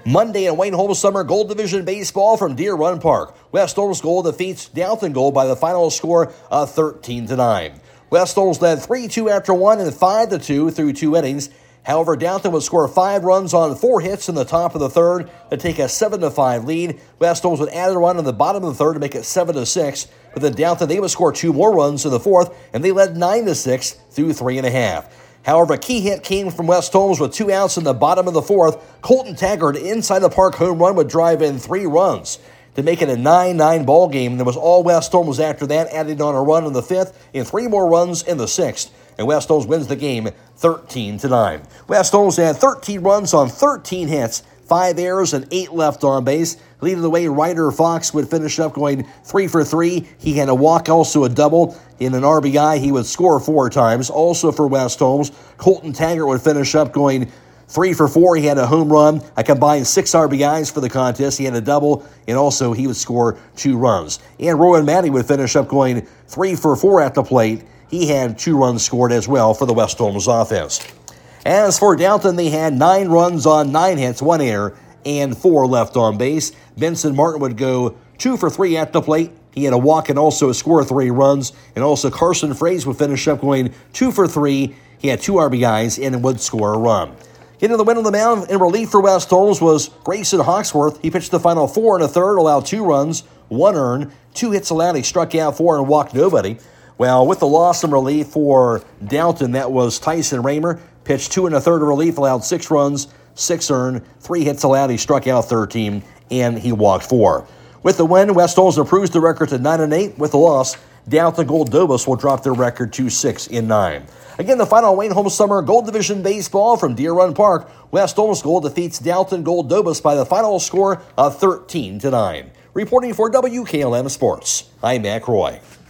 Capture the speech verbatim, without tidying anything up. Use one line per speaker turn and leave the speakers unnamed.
Monday in Wayne Holmes Summer Gold Division Baseball from Deer Run Park. West Holmes Gold defeats Downton Gold by the final score of thirteen to nine. West Holmes led three two after one and five to two through two innings. However, Downton would score five runs on four hits in the top of the third to take a seven to five lead. West Holmes would add a run in the bottom of the third to make it seven to six. But then Downton, they would score two more runs in the fourth, and they led nine to six through three and a half. However, a key hit came from West Holmes with two outs in the bottom of the fourth. Colton Taggart, inside the park home run, would drive in three runs to make it a nine nine ball game. And it was all West Holmes after that, adding on a run in the fifth and three more runs in the sixth. And West Holmes wins the game thirteen to nine. West Holmes had thirteen runs on thirteen hits, five errors, and eight left on base. Leading the way, Ryder Fox would finish up going three for three. He had a walk, also a double. In an R B I, he would score four times. Also for West Holmes, Colton Taggart would finish up going three for four. He had a home run, a combined six R B Is for the contest. He had a double, and also he would score two runs. And Rowan Matty would finish up going three for four at the plate. He had two runs scored as well for the West Holmes offense. As for Downton, they had nine runs on nine hits, one error, and four left on base. Benson Martin would go two for three at the plate. He had a walk and also a score of three runs. And also Carson Fraze would finish up going two for three. He had two R B Is and would score a run. Getting the win on the mound in relief for West Holmes was Grayson Hawksworth. He pitched the final four and a third, allowed two runs, one earned, two hits allowed. He struck out four and walked nobody. Well, with the loss in relief for Downton, that was Tyson Raymer. Pitched two and a third of relief, allowed six runs, six earned, three hits allowed. He struck out thirteen, and he walked four. With the win, West Holmes improves the record to nine and eight. With the loss, Downton Gold Dobos will drop their record to six and nine. Again, the final Wayne Holmes Summer Gold Division Baseball from Deer Run Park. West Holmes Gold defeats Downton Gold Dobos by the final score of thirteen to nine. Reporting for W K L M Sports, I'm Mac Roy.